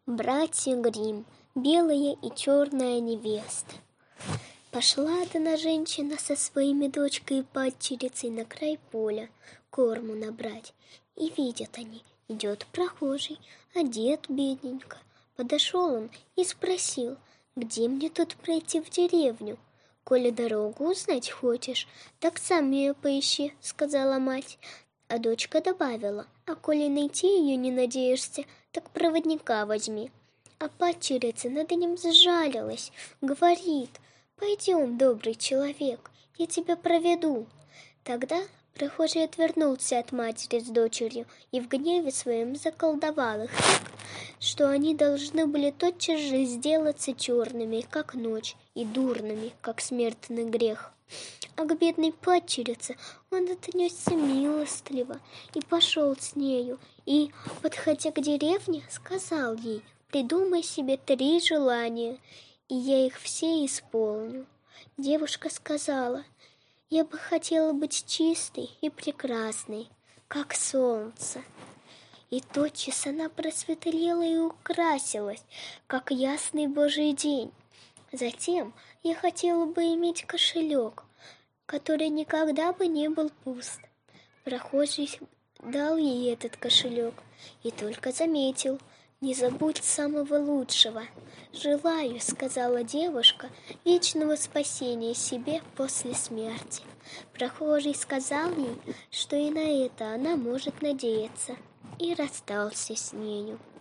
Братья Гримм, белая и черная невеста. Пошла одна женщина со своими дочкой и падчерицей на край поля корму набрать. И видят они, идет прохожий, одет бедненько. Подошел он и спросил, где мне тут пройти в деревню? Коли дорогу узнать хочешь, так сам ее поищи, сказала мать. А дочка добавила, а коли найти ее не надеешься, так проводника возьми. А падчерица над ним сжалилась, говорит, пойдем, добрый человек, я тебя проведу. Тогда прохожий отвернулся от матери с дочерью и в гневе своем заколдовал их так, что они должны были тотчас же сделаться черными, как ночь, и дурными, как смертный грех. А к бедной падчерице он отнесся милостливо и пошел с нею, и, подходя к деревне, сказал ей, придумай себе 3 желания, и я их все исполню. Девушка сказала, я бы хотела быть чистой и прекрасной, как солнце. И тотчас она просветлела и украсилась, как ясный Божий день. Затем я хотела бы иметь кошелек, который никогда бы не был пуст. Прохожий дал ей этот кошелек и только заметил, не забудь самого лучшего. Желаю, сказала девушка, вечного спасения себе после смерти. Прохожий сказал ей, что и на это она может надеяться, и расстался с нею.